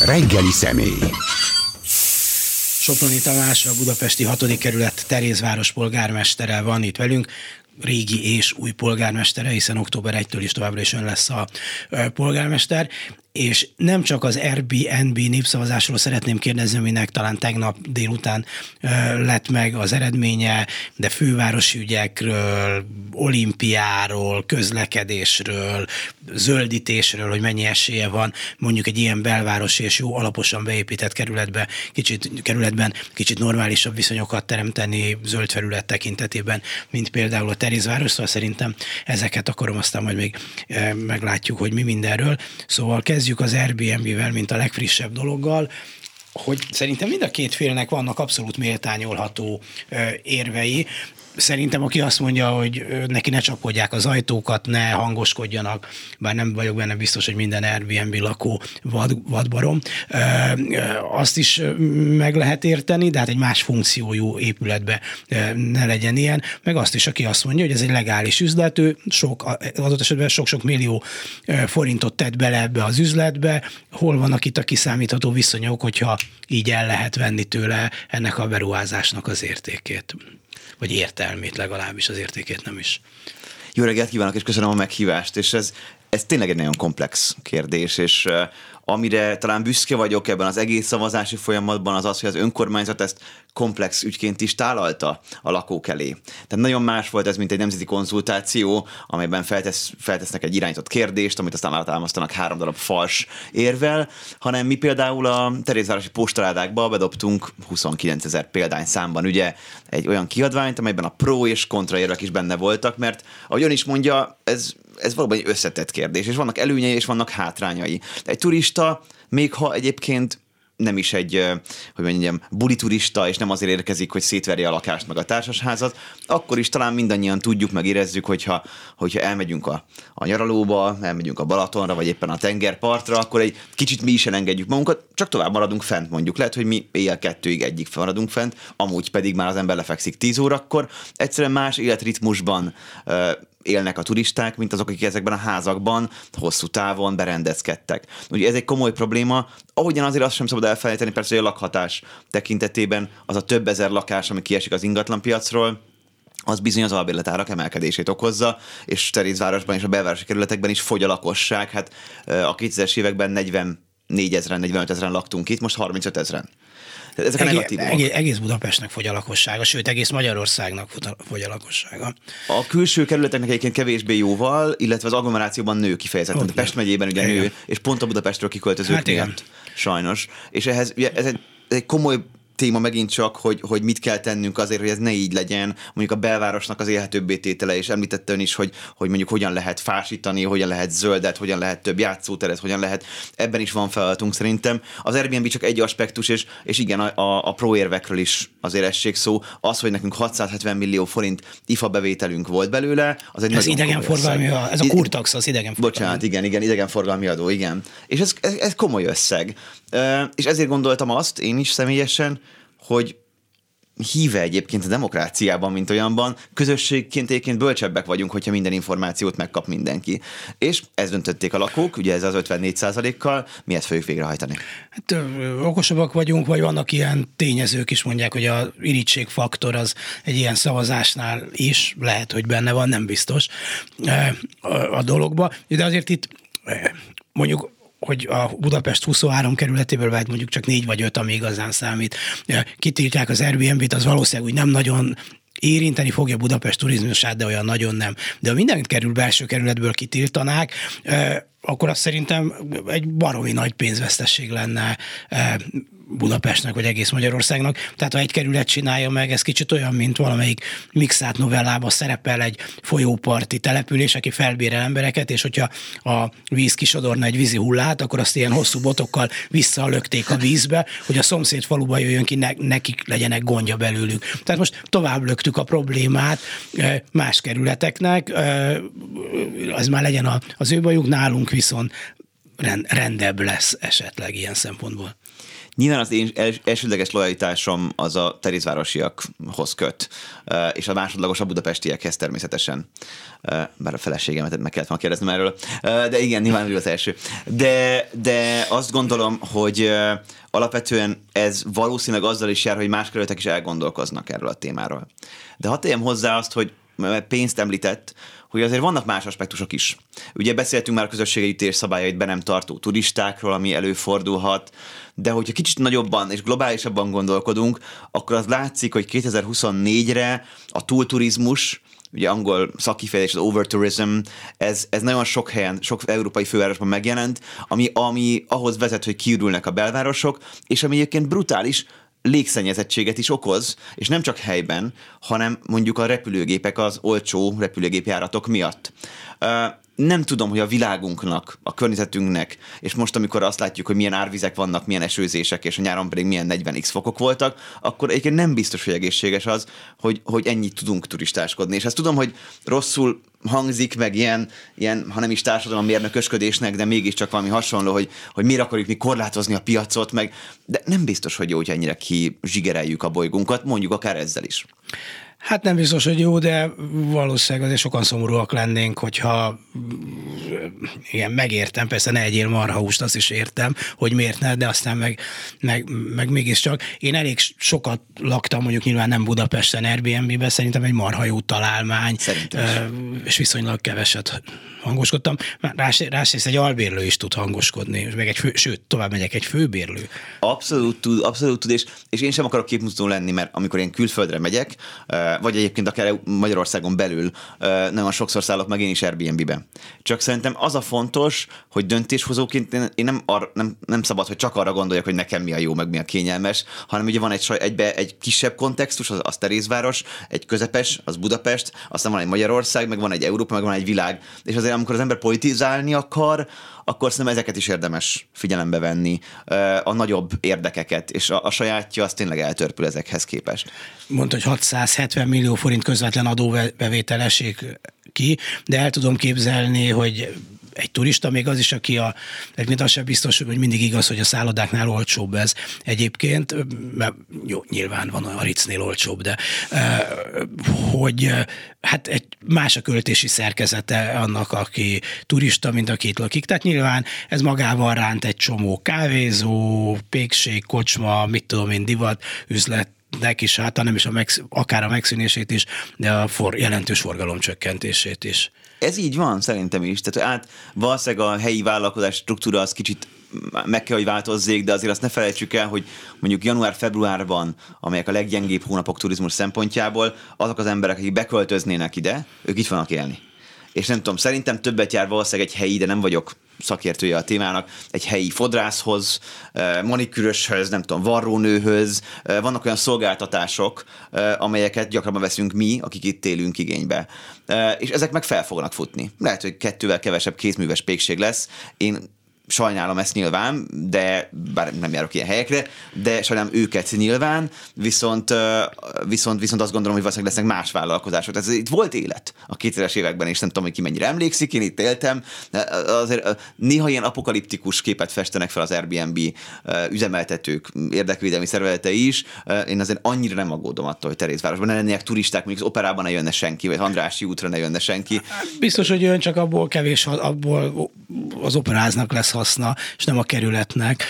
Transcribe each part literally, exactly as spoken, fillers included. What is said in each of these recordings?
Reggeli személy. Soproni Tamás, a budapesti hatodik kerület Terézváros polgármestere van itt velünk, régi és új polgármestere, hiszen október elsejétől is továbbra is ön lesz a polgármester, és nem csak az Airbnb népszavazásról szeretném kérdezni, aminek talán tegnap délután lett meg az eredménye, de fővárosi ügyekről, olimpiáról, közlekedésről, zöldítésről, hogy mennyi esélye van mondjuk egy ilyen belvárosi és jó alaposan beépített kerületbe, kicsit, kerületben kicsit normálisabb viszonyokat teremteni zöld felület tekintetében, mint például a Terézváros, szóval szerintem ezeket akarom, aztán majd még meglátjuk, hogy mi mindenről. Szóval kezdjük az Airbnb-vel, mint a legfrissebb dologgal, hogy szerintem mind a két félnek vannak abszolút méltányolható érvei. Szerintem, aki azt mondja, hogy neki ne csapkodják az ajtókat, ne hangoskodjanak, bár nem vagyok benne biztos, hogy minden Airbnb lakó vad, vadbarom, azt is meg lehet érteni, de hát egy más funkciójú épületbe ne legyen ilyen, meg azt is, aki azt mondja, hogy ez egy legális üzlet, ő sok, adott esetben sok-sok millió forintot tett bele ebbe az üzletbe, hol vannak itt a kiszámítható viszonyok, hogyha így el lehet venni tőle ennek a beruházásnak az értékét. Vagy értelmét legalábbis, az értékét nem is. Jó reggelt kívánok, és köszönöm a meghívást, és ez, ez tényleg egy nagyon komplex kérdés, és uh, amire talán büszke vagyok ebben az egész szavazási folyamatban, az az, hogy az önkormányzat ezt komplex ügyként is tálalta a lakók elé. Tehát nagyon más volt ez, mint egy nemzeti konzultáció, amelyben feltesz, feltesznek egy irányított kérdést, amit aztán átámasztanak három darab fals érvel, hanem mi például a Terézvárosi postaládákba bedobtunk huszonkilencezer példány számban ugye egy olyan kiadványt, amelyben a pro és kontra érvek is benne voltak, mert ahogy ön is mondja, ez ez valóban egy összetett kérdés, és vannak előnyei, és vannak hátrányai. De egy turista, még ha egyébként nem is egy, hogy mondjam, buli turista, és nem azért érkezik, hogy szétverje a lakást meg a társasházat, akkor is talán mindannyian tudjuk, meg érezzük, hogyha, hogyha elmegyünk a, a nyaralóba, elmegyünk a Balatonra, vagy éppen a tengerpartra, akkor egy kicsit mi is elengedjük magunkat, csak tovább maradunk fent mondjuk. Lehet, hogy mi éjjel kettőig egyik maradunk fent, amúgy pedig már az ember lefekszik tíz órakor. Egyszerűen más életritmusban élnek a turisták, mint azok, akik ezekben a házakban hosszú távon berendezkedtek. Ugye ez egy komoly probléma, ahogyan azért azt sem szabad elfelejteni, persze, hogy a lakhatás tekintetében az a több ezer lakás, ami kiesik az ingatlanpiacról, az bizony az albérletárak emelkedését okozza, és Terézvárosban és a belvárosi kerületekben is fogy a lakosság. Hát a kétezres években negyvennégyezer, negyvenöt ezeren laktunk itt, most harmincöt ezeren. Ezek a negatívumok. Egész, egész Budapestnek fogy a lakossága, sőt egész Magyarországnak fogy a lakossága. A külső kerületeknek egyébként kevésbé jóval, illetve az agglomerációban nő kifejezetten. A Pest megyében ugye igen. nő, és pont a Budapestről kiköltözők hát miatt. Igen. Sajnos. És ehhez ugye, ez egy, ez egy komoly téma megint csak, hogy, hogy mit kell tennünk azért, hogy ez ne így legyen. Mondjuk a belvárosnak az élhetőbbé tétele, és említette ön is, hogy, hogy mondjuk hogyan lehet fásítani, hogyan lehet zöldet, hogyan lehet több játszóteret, hogyan lehet. Ebben is van feladatunk szerintem. Az Airbnb csak egy aspektus, és, és igen, a, a, a pro érvekről is azért essék szó. Az, hogy nekünk hatszázhetven millió forint I F A bevételünk volt belőle, az egy ez idegenforgalmi, ez a kurtax, az idegenforgalmi. Bocsánat, igen, igen, idegenforgalmi adó, igen. És ez, ez, ez komoly összeg. És ezért gondoltam azt, én is személyesen, hogy híve egyébként a demokráciában, mint olyanban, közösségként egyébként bölcsebbek vagyunk, hogyha minden információt megkap mindenki. És ezt döntötték a lakók, ugye ez az ötvennégy százalékkal, mi ezt fogjuk végrehajtani? Hát ö, okosabbak vagyunk, vagy vannak ilyen tényezők is, mondják, hogy a irítségfaktor az egy ilyen szavazásnál is, lehet, hogy benne van, nem biztos a, a dologba, de azért itt mondjuk hogy a Budapest huszonhárom kerületéből vált mondjuk csak négy vagy öt, ami igazán számít. Kitiltják az Airbnb-t, az valószínűleg úgy nem nagyon érinteni fogja Budapest turizmusát, de olyan nagyon nem. De ha mindent kerül belső kerületből kitiltanák, akkor azt szerintem egy baromi nagy pénzvesztesség lenne Budapestnek, vagy egész Magyarországnak. Tehát ha egy kerület csinálja meg, ez kicsit olyan, mint valamelyik mixált novellában szerepel egy folyóparti település, aki felbérel embereket, és hogyha a víz kisodorna egy vízi hullát, akkor azt ilyen hosszú botokkal visszalökték a vízbe, hogy a szomszéd faluba jöjjön ki, ne, nekik legyenek gondja belőlük. Tehát most tovább löktük a problémát más kerületeknek, az már legyen az ő bajuk, nálunk viszont rendebb lesz esetleg ilyen szempontból. Nyilván az én elsődleges lojalitásom az a terézvárosiakhoz köt, és a másodlagos a budapestiekhez természetesen. Bár a feleségemet meg kellett volna kérdeznem erről, de igen, nyilván ő az első. De, de azt gondolom, hogy alapvetően ez valószínűleg azzal is jár, hogy más kerületek is elgondolkoznak erről a témáról. De hadd tegyem hozzá azt, hogy pénzt említett, hogy azért vannak más aspektusok is. Ugye beszéltünk már a közösségegyüttés szabályait be nem tartó turistákról, ami előfordulhat, de hogyha kicsit nagyobban és globálisabban gondolkodunk, akkor az látszik, hogy kétezer-huszonnégyre a túlturizmus, ugye angol szakkifejezés, az overtourism, ez, ez nagyon sok helyen, sok európai fővárosban megjelent, ami, ami ahhoz vezet, hogy kiürülnek a belvárosok, és ami egyébként brutális légszennyezettséget is okoz, és nem csak helyben, hanem mondjuk a repülőgépek, az olcsó repülőgépjáratok miatt. Nem tudom, hogy a világunknak, a környezetünknek, és most, amikor azt látjuk, hogy milyen árvizek vannak, milyen esőzések, és a nyáron pedig milyen negyven x fokok voltak, akkor egyébként nem biztos, hogy egészséges az, hogy, hogy ennyit tudunk turistáskodni. És ezt tudom, hogy rosszul hangzik, meg ilyen, ilyen ha nem is társadalom mérnökösködésnek, de mégiscsak valami hasonló, hogy, hogy miért akarjuk mi korlátozni a piacot, meg, de nem biztos, hogy jó, hogy ennyire kizsigereljük a bolygónkat, mondjuk akár ezzel is. Hát nem biztos, hogy jó, de valószínűleg azért sokan szomorúak lennénk, hogyha igen, megértem, persze ne egyél marhahúst, azt is értem, hogy miért ne, de aztán meg, meg, meg mégiscsak. Én elég sokat laktam, mondjuk nyilván nem Budapesten, Airbnb-ben, szerintem egy marha jó találmány, és viszonylag keveset hangoskodtam. Rásrészt egy albérlő is tud hangoskodni, meg egy fő, sőt, tovább megyek, egy főbérlő. Abszolút tud, abszolút tud, és, és én sem akarok képmutató lenni, mert amikor én külföldre megyek, vagy egyébként akár Magyarországon belül nagyon sokszor szállok meg én is Airbnb-ben. Csak szerintem az a fontos, hogy döntéshozóként én nem, arra, nem, nem szabad, hogy csak arra gondoljak, hogy nekem mi a jó, meg mi a kényelmes, hanem ugye van egy, egybe egy kisebb kontextus, az, az Terézváros, egy közepes, az Budapest, aztán van egy Magyarország, meg van egy Európa, meg van egy világ. És azért amikor az ember politizálni akar, akkor szerintem ezeket is érdemes figyelembe venni, a nagyobb érdekeket, és a, a sajátja az tényleg eltörpül ezekhez képest. Mondta, hogy hatszázhetven millió forint közvetlen adóbevétel esik ki, de el tudom képzelni, hogy egy turista, még az is, aki a, mint az sem biztos, hogy mindig igaz, hogy a szállodáknál olcsóbb ez egyébként, mert jó, nyilván van a Ritznél olcsóbb, de hogy hát egy más a költési szerkezete annak, aki turista, mint aki itt lakik. Tehát nyilván ez magával ránt egy csomó kávézó, pékség, kocsma, mit tudom én, divat, üzlet, is, hát nem is a megsz, akár a megszűnését is, de a for, jelentős forgalom csökkentését is. Ez így van, szerintem is. Tehát át valószínűleg a helyi vállalkozás struktúra az kicsit meg kell, hogy változzék, de azért azt ne felejtsük el, hogy mondjuk január-februárban, amelyek a leggyengébb hónapok turizmus szempontjából, azok az emberek, akik beköltöznének ide, ők itt vannak élni. És nem tudom, szerintem többet jár valószínűleg egy helyi, de nem vagyok szakértője a témának, egy helyi fodrászhoz, manikűröshöz, nem tudom, varrónőhöz. Vannak olyan szolgáltatások, amelyeket gyakrabban veszünk mi, akik itt élünk igénybe. És ezek meg fel fognak futni. Lehet, hogy kettővel kevesebb kézműves pékség lesz. Én sajnálom ezt nyilván, de bár nem járok ilyen helyekre, de sajnálom őket nyilván, viszont, viszont, viszont azt gondolom, hogy valószínűleg lesznek más vállalkozások. Tehát itt volt élet a kétezres években, és nem tudom, hogy ki mennyire emlékszik, én itt éltem. Azért néha ilyen apokaliptikus képet festenek fel az Airbnb üzemeltetők, érdekvédelmi szervezetei is. Én azért annyira nem aggódom attól, hogy Terézvárosban ne lennének turisták, mondjuk az operában ne jönne senki, vagy Andrássy útra ne jönne senki. Biztos, hogy jön, csak abból kevés, abból az operáznak lesz haszna, és nem a kerületnek.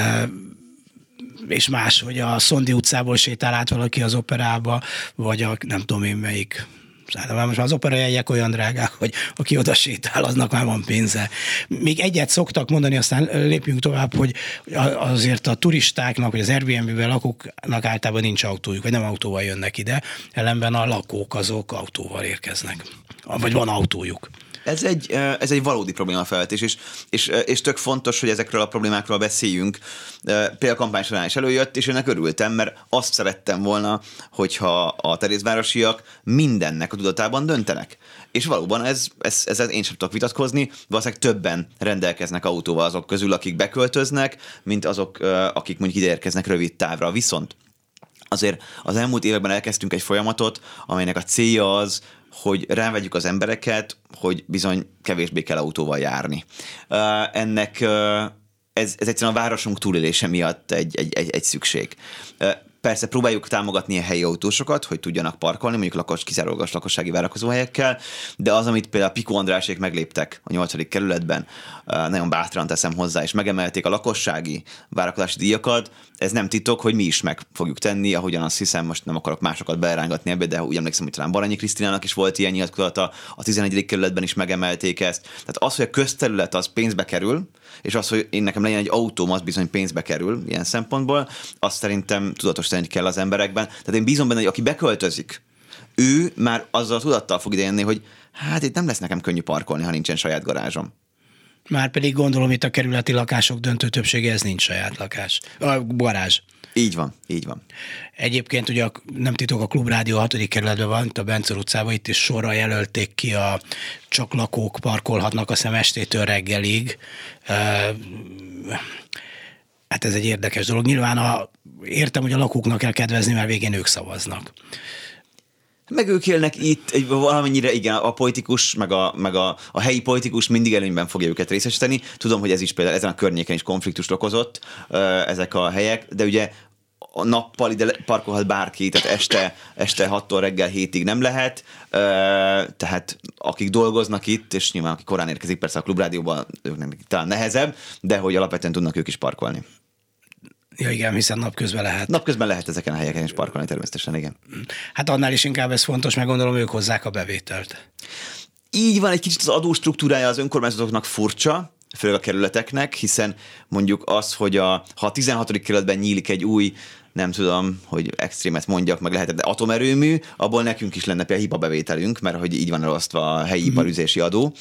És más, hogy a Szondi utcából sétál át valaki az operába, vagy a nem tudom én melyik. Most már az operajegyek olyan drágák, hogy aki oda sétál, aznak már van pénze. Még egyet szoktak mondani, aztán lépjünk tovább, hogy azért a turistáknak, vagy az Airbnb-ben lakóknak általában nincs autójuk, vagy nem autóval jönnek ide, ellenben a lakók azok autóval érkeznek. Vagy van autójuk. Ez egy, ez egy valódi problémafelvetés, és, és, és tök fontos, hogy ezekről a problémákról beszéljünk. Például a kampány során is előjött, és ennek örültem, mert azt szerettem volna, hogyha a terézvárosiak mindennek a tudatában döntenek. És valóban ez, ez, ezzel én sem tudok vitatkozni, valószínűleg többen rendelkeznek autóval azok közül, akik beköltöznek, mint azok, akik mondjuk ide érkeznek rövid távra. Viszont azért az elmúlt években elkezdtünk egy folyamatot, amelynek a célja az, hogy rávegyük az embereket, hogy bizony kevésbé kell autóval járni. Uh, ennek uh, ez, ez egyszerűen a városunk túlélése miatt egy, egy, egy, egy szükség. Uh, Persze próbáljuk támogatni a helyi autósokat, hogy tudjanak parkolni, mondjuk lakos, kizárólagos lakossági várakozóhelyekkel, de az, amit például Piko Andrásék megléptek a nyolcadik kerületben, nagyon bátran teszem hozzá, és megemelték a lakossági várakozási díjakat, ez nem titok, hogy mi is meg fogjuk tenni, ahogyan azt hiszem, most nem akarok másokat belerángatni ebbe, de úgy emlékszem, hogy talán Baranyi Krisztinának is volt ilyen nyilatkozata, a tizenegyedik kerületben is megemelték ezt. Tehát az, hogy a közterület az pénzbe kerül, és az, hogy én nekem legyen egy autóm, az bizony pénzbe kerül ilyen szempontból, azt szerintem tudatosítani kell az emberekben. Tehát én bízom benne, hogy aki beköltözik, ő már azzal a tudattal fog idejönni, hogy hát itt nem lesz nekem könnyű parkolni, ha nincsen saját garázsom. Márpedig gondolom, itt a kerületi lakások döntő többsége, ez nincs saját lakás. A garázs. Így van, így van. Egyébként ugye nem titok, a Klubrádió hatodik kerületben van, itt a Bencor utcában, itt is sorra jelölték ki a csak lakók parkolhatnak, a szem estétől reggelig. Hát ez egy érdekes dolog. Nyilván a, értem, hogy a lakóknak kell kedvezni, mert végén ők szavaznak. Meg ők élnek itt, egy, valamennyire igen, a politikus, meg, a, meg a, a helyi politikus mindig előnyben fogja őket részesíteni. Tudom, hogy ez is például ezen a környéken is konfliktust okozott, ezek a helyek, de ugye a nappal ide parkolhat bárki, tehát este, este hattól reggel hétig nem lehet, tehát akik dolgoznak itt, és nyilván akik korán érkezik, persze a Klubrádióban őknek talán nehezebb, de hogy alapvetően tudnak ők is parkolni. Ja igen, hiszen napközben lehet. Napközben lehet ezeken a helyeken is parkolni természetesen, igen. Hát annál is inkább ez fontos, meg gondolom ők hozzák a bevételt. Így van, egy kicsit az adóstruktúrája az önkormányzatoknak furcsa, főleg a kerületeknek, hiszen mondjuk az, hogy a, ha a tizenhatodik kerületben nyílik egy új, nem tudom, hogy extrémet mondjak, meg lehet, de atomerőmű, abból nekünk is lenne például hibabevételünk, mert hogy így van elosztva a helyi iparüzési adó.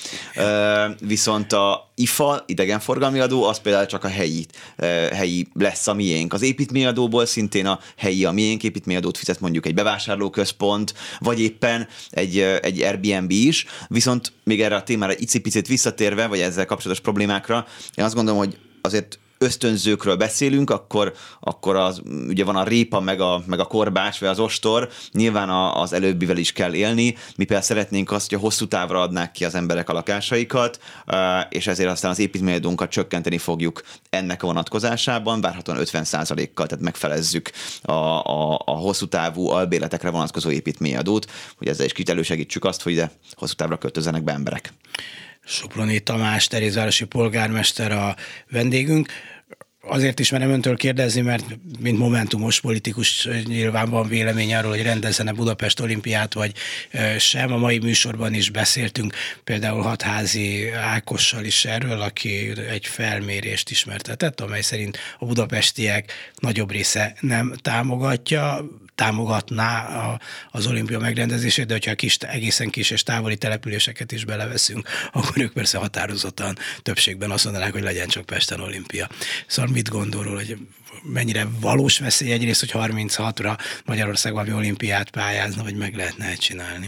Viszont a i f a, idegenforgalmi adó, az például csak a helyi, helyi lesz a miénk. Az építményadóból szintén a helyi a miénk, építményadót fizet mondjuk egy bevásárlóközpont, vagy éppen egy, egy Airbnb is. Viszont még erre a témára icipicit visszatérve, vagy ezzel kapcsolatos problémákra, én azt gondolom, hogy azért ösztönzőkről beszélünk, akkor, akkor az, ugye van a répa, meg a, meg a korbács, vagy az ostor, nyilván a, az előbbivel is kell élni. Mi például szeretnénk azt, hogy a hosszú távra adnák ki az emberek a lakásaikat, és ezért aztán az építményadónkat csökkenteni fogjuk ennek a vonatkozásában, várhatóan ötven százalékkal, tehát megfelezzük a, a, a hosszú távú albérletekre vonatkozó építményadót, hogy ezzel is kicsit elősegítsük azt, hogy ide hosszú távra költözzenek be emberek. Soproni Tamás, terézvárosi polgármester a vendégünk. Azért is merem öntől kérdezni, mert mint momentumos politikus nyilván van vélemény arról, hogy rendezzene Budapest olimpiát, vagy sem. A mai műsorban is beszéltünk például Hatházi Ákossal is erről, aki egy felmérést ismertetett, amely szerint a budapestiek nagyobb része nem támogatja, támogatná a, az olimpia megrendezését, de hogyha a kis, egészen kis és távoli településeket is beleveszünk, akkor ők persze határozottan többségben azt mondanák, hogy legyen csak Pesten olimpia. Szóval mit gondol, hogy mennyire valós veszély egyrészt, hogy harminchatra Magyarország valami olimpiát pályázna, vagy meg lehetne csinálni?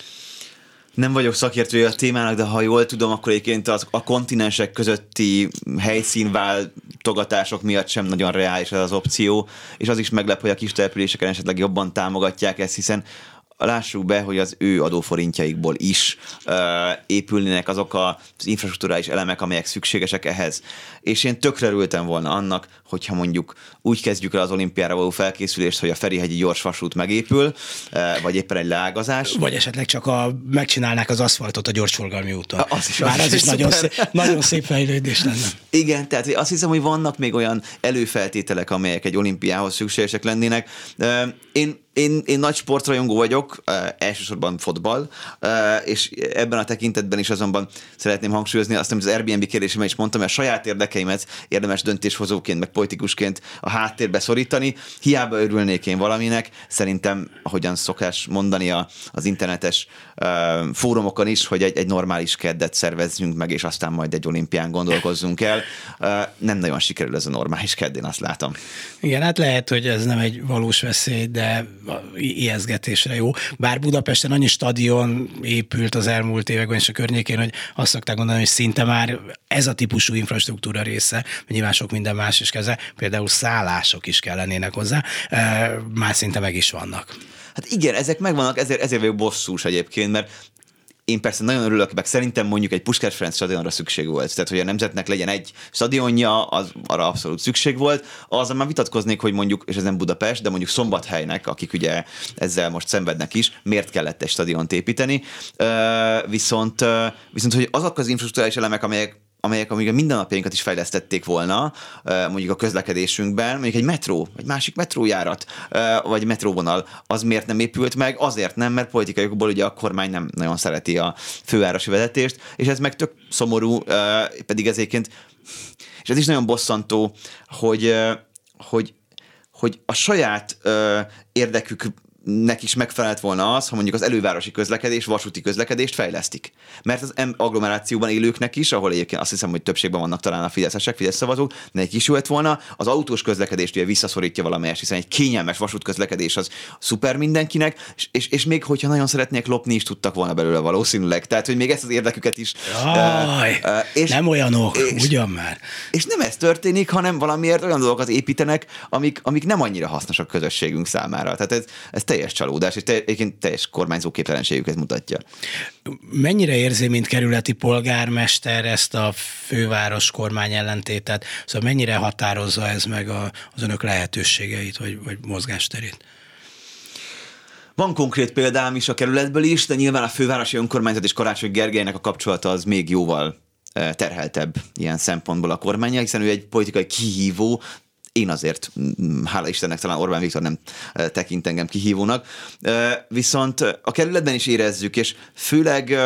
Nem vagyok szakértője a témának, de ha jól tudom, akkor egyébként az, a kontinensek közötti helyszínváltogatások miatt sem nagyon reális ez az opció, és az is meglep, hogy a kis településeken esetleg jobban támogatják ezt, hiszen lássuk be, hogy az ő adóforintjaikból is uh, épülnének azok az infrastruktúrális elemek, amelyek szükségesek ehhez. És én tökre örültem volna annak, hogyha mondjuk úgy kezdjük el az olimpiára való felkészülést, hogy a Ferihegyi gyorsvasút megépül, uh, vagy éppen egy leágazás. Vagy esetleg csak a, megcsinálnák az aszfaltot a gyorsforgalmi úton. Az is, Bár az az is is nagyon szép, nagyon szép fejlődés lenne. Igen, tehát azt hiszem, hogy vannak még olyan előfeltételek, amelyek egy olimpiához szükségesek lennének. Uh, én Én, én nagy sportrajongó vagyok, uh, elsősorban fotball, uh, és ebben a tekintetben is azonban szeretném hangsúlyozni azt, amit az Airbnb kérdésemben is mondtam, hogy a saját érdekeimet érdemes döntéshozóként, meg politikusként a háttérbe szorítani. Hiába örülnék én valaminek, szerintem, ahogyan szokás mondani a, az internetes uh, fórumokon is, hogy egy, egy normális keddet szervezzünk meg, és aztán majd egy olimpián gondolkozzunk el. Uh, nem nagyon sikerül ez a normális kedd, én azt látom. Igen, hát lehet, hogy ez nem egy valós veszély, de ijesztgetésre jó. Bár Budapesten annyi stadion épült az elmúlt években és a környékén, hogy azt szokták mondani, hogy szinte már ez a típusú infrastruktúra része, nyilván sok minden más is kezdve, például szállások is kellenének hozzá, már szinte meg is vannak. Hát igen, ezek megvannak, ezért, ezért vagyok bosszús egyébként, mert én persze nagyon örülök, meg szerintem mondjuk egy Puskás Ferenc stadionra szükség volt. Tehát, hogy a Nemzetnek legyen egy stadionja, az arra abszolút szükség volt. Azzal már vitatkoznék, hogy mondjuk, és ez nem Budapest, de mondjuk Szombathelynek, akik ugye ezzel most szenvednek is, miért kellett egy stadiont építeni. Viszont, viszont hogy azok az infrastruktúrális elemek, amelyek amelyek amíg a mindennapjainkat is fejlesztették volna, mondjuk a közlekedésünkben, mondjuk egy metró, egy másik metrójárat, vagy metróvonal, az miért nem épült meg? Azért nem, mert politikaiokból ugye a kormány nem nagyon szereti a fővárosi vezetést, és ez meg tök szomorú, pedig ezéként, és ez is nagyon bosszantó, hogy, hogy, hogy a saját érdekük nek is megfelelt volna az, ha mondjuk az elővárosi közlekedés, vasúti közlekedést fejlesztik. Mert az agglomerációban élőknek is, ahol egyébként azt hiszem, hogy többségben vannak talán a fideszesek, Fidesz szavazók, nekik is jó lett volna, az autós közlekedést ugye visszaszorítja valamelyest, hiszen egy kényelmes vasútközlekedés az szuper mindenkinek, és, és, és még hogyha nagyon szeretnék lopni, is tudtak volna belőle valószínűleg. Tehát, hogy még ezt az érdeküket is... Jaj, uh, uh, és, nem olyanok, és, ugyan már. És nem ez történik, hanem valamiért olyan dolgokat építenek, amik, amik nem annyira hasznosak közösségünk számára. Tehát ez, ez teljes csalódás, és egyébként teljes kormányzó képtelenségüket mutatja. Mennyire érzi, mint kerületi polgármester ezt a főváros kormány ellentétet? Szóval mennyire határozza ez meg a, az önök lehetőségeit, vagy, vagy mozgásterét? Van konkrét példám is a kerületből is, de nyilván a fővárosi önkormányzat és Karácsony Gergelynek a kapcsolata az még jóval terheltebb ilyen szempontból a kormánnyal, hiszen ő egy politikai kihívó. Én azért, hála Istennek, talán Orbán Viktor nem tekint engem kihívónak. Viszont a kerületben is érezzük, és főleg,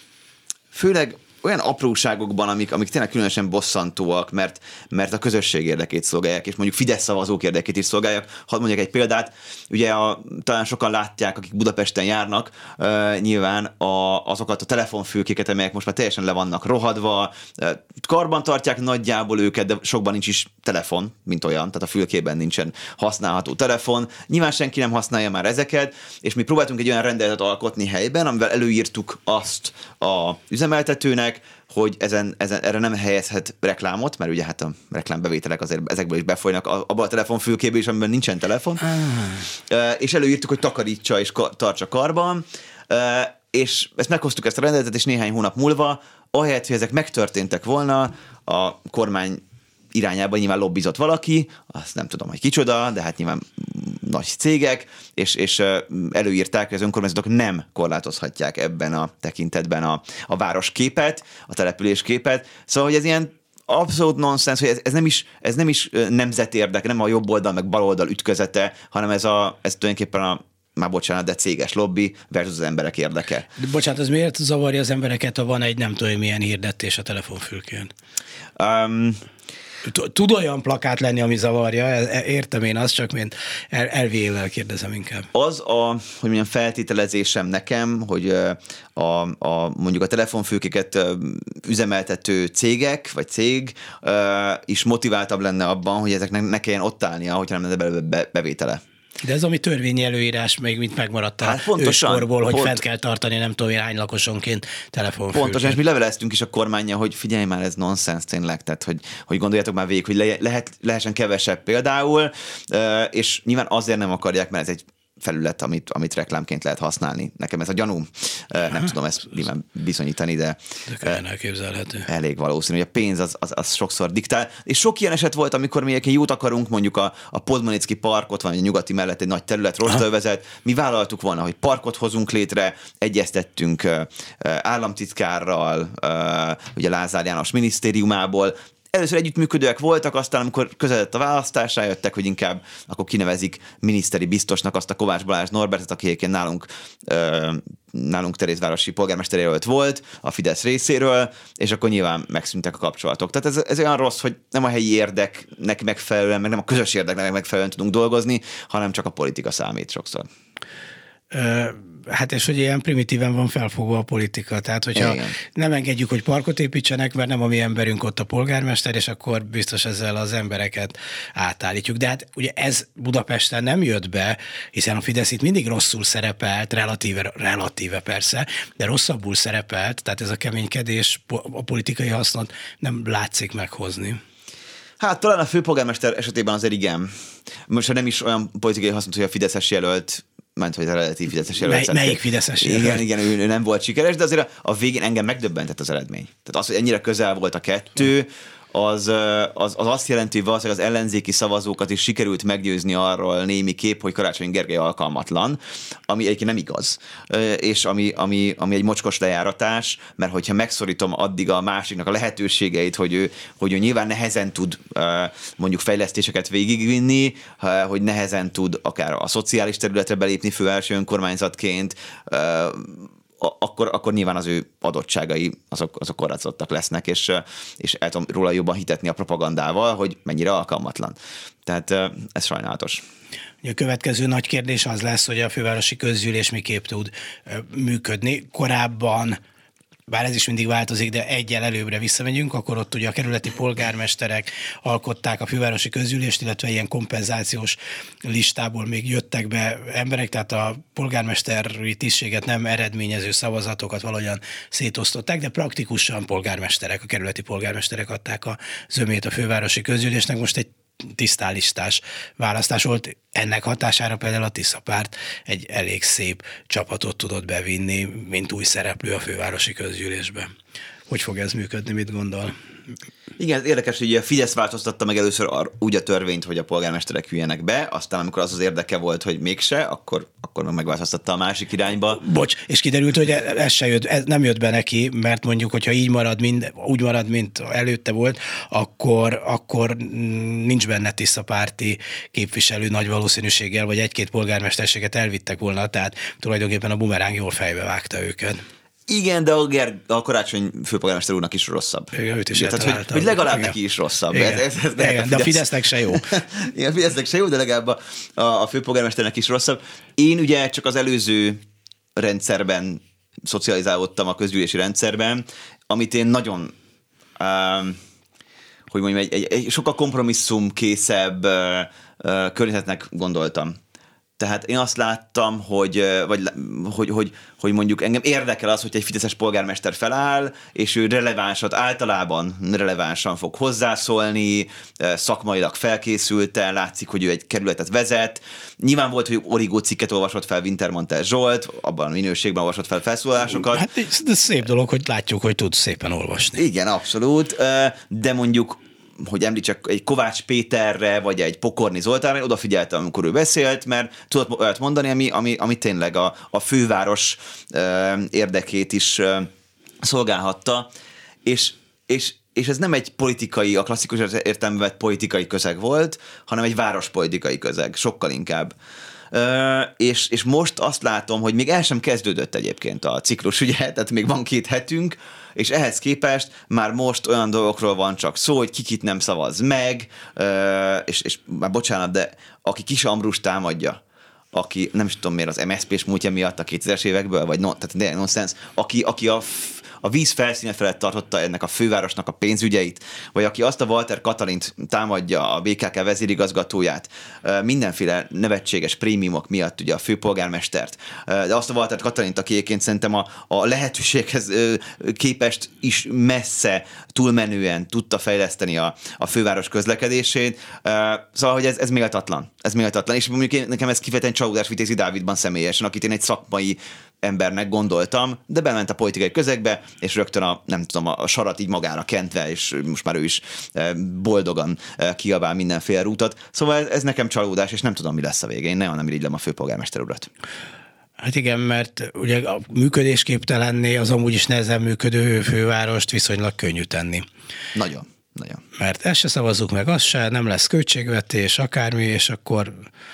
főleg olyan apróságokban, amik, amik tényleg különösen bosszantóak, mert, mert a közösség érdekét szolgálják, és mondjuk Fidesz szavazók érdekét is szolgálják. Hadd mondjak egy példát, ugye a, talán sokan látják, akik Budapesten járnak, uh, nyilván a, azokat a telefonfülkéket, amelyek most már teljesen le vannak rohadva, uh, karban tartják nagyjából őket, de sokban nincs is telefon, mint olyan, tehát a fülkében nincsen használható telefon. Nyilván senki nem használja már ezeket, és mi próbáltunk egy olyan rendeletet alkotni helyben, amivel előírtuk azt a üzemeltetőnek, hogy ezen, ezen, erre nem helyezhet reklámot, mert ugye hát a reklámbevételek azért ezekből is befolynak abban a telefonfülkéből is, amiben nincsen telefon. Ah. Uh, és előírtuk, hogy takarítsa és ka- tartsa karban, uh, és ezt meghoztuk ezt a rendeletet, és néhány hónap múlva, ahelyett, hogy ezek megtörténtek volna, a kormány irányában nyilván lobbizott valaki, azt nem tudom, hogy kicsoda, de hát nyilván nagy cégek, és, és előírták, hogy az önkormányzatok nem korlátozhatják ebben a tekintetben a, a városképet, a településképet. Szóval, hogy ez ilyen abszolút nonsens, hogy ez, ez, nem is, ez nem is nemzetérdek, nem a jobb oldal meg bal oldal ütközete, hanem ez, a, ez tulajdonképpen a már bocsánat, de céges lobby versus az emberek érdeke. De bocsánat, az miért zavarja az embereket, ha van egy nem tudom milyen hirdetés a telefonfülkén? Um, Tud olyan plakát lenni, ami zavarja, értem én azt, csak mint el, elvéllel kérdezem inkább. Az a, hogy mondjam, feltételezésem nekem, hogy a, a, mondjuk a telefonfülkéket üzemeltető cégek, vagy cég is motiváltabb lenne abban, hogy ezeknek ne kelljen ott állnia, hogyha nem lenne belőle be, bevétele. De ez ami törvényi előírás még mint megmaradt hát a őskorból, hogy pont, fent kell tartani nem tudom, hány lakosonként telefonfülkét. Pontosan, és mi leveleztünk is a kormánnyal, hogy figyelj már, ez nonsens tényleg, tehát hogy, hogy gondoljátok már végig, hogy le, lehet, lehessen kevesebb például, és nyilván azért nem akarják, mert ez egy felület, amit, amit reklámként lehet használni. Nekem ez a gyanúm. Nem Aha. tudom ezt bizonyítani, de, de elképzelhető. Elég valószínű, hogy a pénz az, az, az sokszor diktál. És sok ilyen eset volt, amikor mi egyébként jót akarunk, mondjuk a, a Podmanicki parkot, van a nyugati mellett egy nagy terület, Rostölvezet. Mi vállaltuk volna, hogy parkot hozunk létre, egyeztettünk államtitkárral, ugye Lázár János minisztériumából. Először együttműködőek voltak, aztán amikor közeledett a választás, rájöttek, hogy inkább akkor kinevezik miniszteri biztosnak azt a Kovács Balázs Norbertet, aki egyébként nálunk, nálunk Terézvárosi polgármesterjelölt volt a Fidesz részéről, és akkor nyilván megszűntek a kapcsolatok. Tehát ez, ez olyan rossz, hogy nem a helyi érdeknek megfelelően, meg nem a közös érdeknek megfelelően tudunk dolgozni, hanem csak a politika számít sokszor. Hát és hogy ilyen primitíven van felfogva a politika, tehát hogyha igen. nem engedjük, hogy parkot építsenek, mert nem a mi emberünk ott a polgármester, és akkor biztos ezzel az embereket átállítjuk. De hát ugye ez Budapesten nem jött be, hiszen a Fidesz itt mindig rosszul szerepelt, relatíve, relatíve persze, de rosszabbul szerepelt, tehát ez a keménykedés a politikai hasznot nem látszik meghozni. Hát talán a főpolgármester esetében azért igen. Most nem is olyan politikai hasznot, hogy a fideszes jelölt, ment, hogy a relatív fideszes jelölt. Mely, melyik fideszes jelölt? Igen, igen, ő, ő nem volt sikeres, de azért a, a végén engem megdöbbentett az eredmény. Tehát az, hogy ennyire közel volt a kettő, az, az, az azt jelenti, hogy valószínűleg az ellenzéki szavazókat is sikerült meggyőzni arról némi kép, hogy Karácsony Gergely alkalmatlan, ami egyébként nem igaz, és ami, ami, ami egy mocskos lejáratás, mert hogyha megszorítom addig a másiknak a lehetőségeit, hogy ő, hogy ő nyilván nehezen tud mondjuk fejlesztéseket végigvinni, hogy nehezen tud akár a szociális területre belépni főelső önkormányzatként, Akkor, akkor nyilván az ő adottságai azok, azok korlátozottak lesznek, és, és el tudom róla jobban hitetni a propagandával, hogy mennyire alkalmatlan. Tehát ez sajnálatos. A következő nagy kérdés az lesz, hogy a fővárosi közgyűlés miképp tud működni. Korábban, bár ez is mindig változik, de egyel előbbre visszamegyünk, akkor ott ugye a kerületi polgármesterek alkották a fővárosi közgyűlést, illetve ilyen kompenzációs listából még jöttek be emberek, tehát a polgármesteri tisztséget nem eredményező szavazatokat valahogyan szétosztották, de praktikusan polgármesterek, a kerületi polgármesterek adták a zömét a fővárosi közgyűlésnek. Most egy tisztálistás választás volt. Ennek hatására például a Tiszapárt egy elég szép csapatot tudott bevinni, mint új szereplő a fővárosi közgyűlésbe. Hogy fog ez működni, mit gondol? Igen, érdekes, hogy a Fidesz változtatta meg először úgy a törvényt, hogy a polgármesterek hülyenek be, aztán amikor az az érdeke volt, hogy mégse, akkor, akkor meg megváltoztatta a másik irányba. Bocs, és kiderült, hogy ez, se jött, ez nem jött be neki, mert mondjuk, hogyha így marad, mind, úgy marad, mint előtte volt, akkor, akkor nincs benne tisztapárti képviselő nagy valószínűséggel, vagy egy-két polgármesterséget elvittek volna, tehát tulajdonképpen a bumeráng jól fejbe vágta őket. Igen, de a, Ger- a Karácsony főpolgármester úrnak is rosszabb. Igen, őt is tehát, hogy, hogy legalább igen. neki is rosszabb. Igen. Ez, ez, ez igen, a Fidesz... De a Fidesznek se jó. Igen, a Fidesznek se jó, de legalább a, a, a főpolgármesternek is rosszabb. Én ugye csak az előző rendszerben szocializálódtam, a közgyűlési rendszerben, amit én nagyon, um, hogy mondjam, egy, egy, egy sokkal kompromisszumkészebb uh, uh, környezetnek gondoltam. Tehát én azt láttam, hogy, vagy, hogy, hogy, hogy mondjuk engem érdekel az, hogy egy fideszes polgármester feláll, és ő relevánsat, általában relevánsan fog hozzászólni, szakmailag felkészülten, látszik, hogy ő egy kerületet vezet. Nyilván volt, hogy Origó cikket olvasott fel Wintermantel Zsolt, abban a minőségben olvasott fel felszólalásokat. Hát ez szép dolog, hogy látjuk, hogy tud szépen olvasni. Igen, abszolút, de mondjuk hogy említsek egy Kovács Péterre, vagy egy Pokorni Zoltánra, odafigyeltem, amikor ő beszélt, mert tudott olyat mondani, ami, ami, ami tényleg a, a főváros ö, érdekét is ö, szolgálhatta, és, és, és ez nem egy politikai, a klasszikus értelemben vett politikai közeg volt, hanem egy várospolitikai közeg, sokkal inkább. Uh, és, és most azt látom, hogy még el sem kezdődött egyébként a ciklus, ugye, tehát még van két hetünk, és ehhez képest már most olyan dolgokról van csak szó, hogy kikit nem szavaz meg, uh, és, és már bocsánat, de aki Kis Ambrust támadja, aki nem is tudom miért az em es zé pés múltja miatt a kétezres évekből, vagy no, tehát nonsense, aki, aki a a víz felszíne felett tartotta ennek a fővárosnak a pénzügyeit, vagy aki azt a Walter Katalint támadja, a bé ká ká vezérigazgatóját, mindenféle nevetséges prémiumok miatt, ugye a főpolgármestert, de azt a Walter Katalint, aki egyébként szerintem a, a lehetőséghez képest is messze, túlmenően tudta fejleszteni a, a főváros közlekedését. Szóval, hogy ez, ez méltatlan. Ez méltatlan. És mondjuk nekem ez kifejezetten csalódás Vitézi Dávidban személyesen, akit én egy szakmai embernek gondoltam, de bement a politikai közegbe, és rögtön a, nem tudom, a sarat így magára kentve, és most már ő is boldogan kiabál mindenféle rútot. Szóval ez, ez nekem csalódás, és nem tudom, mi lesz a végén. Nagyon nem irigylem a főpolgármester urat. Hát igen, mert ugye a működésképtelenné az amúgy is nehezen működő fővárost viszonylag könnyű tenni. Nagyon, nagyon. Mert ezt se szavazzuk meg, az se, nem lesz költségvetés, akármi, és akkor...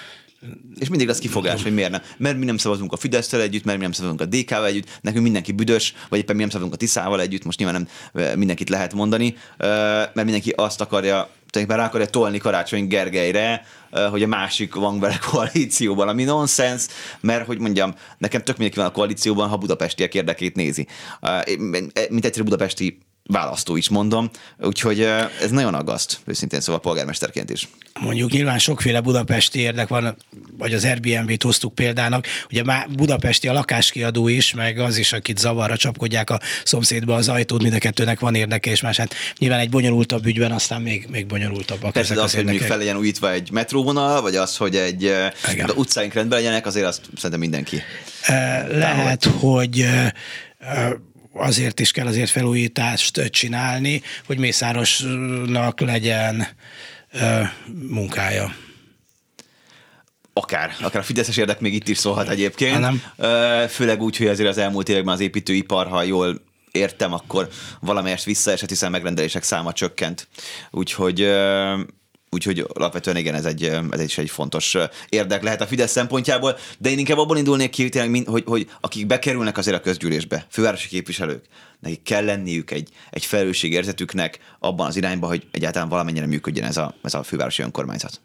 És mindig lesz kifogás, hogy miért nem. Mert mi nem szavazunk a Fidesztel együtt, mert mi nem szavazunk a dé ká-val együtt, nekünk mindenki büdös, vagy éppen mi nem szavazunk a Tiszával együtt, most nyilván nem mindenkit lehet mondani, mert mindenki azt akarja tulajdonképpen rá akarja tolni Karácsony Gergelyre, hogy a másik van vele koalícióban, ami nonsens, mert hogy mondjam, nekem tök mindenki van a koalícióban, ha budapestiek érdekét nézi. Mint egyszerű budapesti választó is mondom, úgyhogy ez nagyon aggaszt, őszintén szóval polgármesterként is. Mondjuk nyilván sokféle budapesti érdek van, vagy az Airbnb-t hoztuk példának, ugye már budapesti a lakáskiadó is, meg az is, akit zavarra csapkodják a szomszédba az ajtót, mind a kettőnek van érdeke, és más, hát nyilván egy bonyolultabb ügyben aztán még, még bonyolultabbak. Persze, ezek az, az hogy fel legyen újítva egy metróvonal, vagy az, hogy egy a utcáink rendben legyenek, azért azt szerintem mindenki. Lehet, támogat. hogy azért is kell azért felújítást csinálni, hogy Mészárosnak legyen ö, munkája. Akár, akár a fideszes érdek még itt is szólhat egyébként. Nem. Főleg úgy, hogy azért az elmúlt években az építőipar, ha jól értem, akkor valamelyest visszaesett, hiszen megrendelések száma csökkent. Úgyhogy... Úgyhogy alapvetően igen, ez, egy, ez is egy fontos érdek lehet a Fidesz szempontjából, de én inkább abból indulnék ki, hogy, hogy akik bekerülnek azért a közgyűlésbe, fővárosi képviselők, nekik kell lenniük egy, egy felelősségérzetüknek abban az irányban, hogy egyáltalán valamennyire működjön ez a, ez a fővárosi önkormányzat.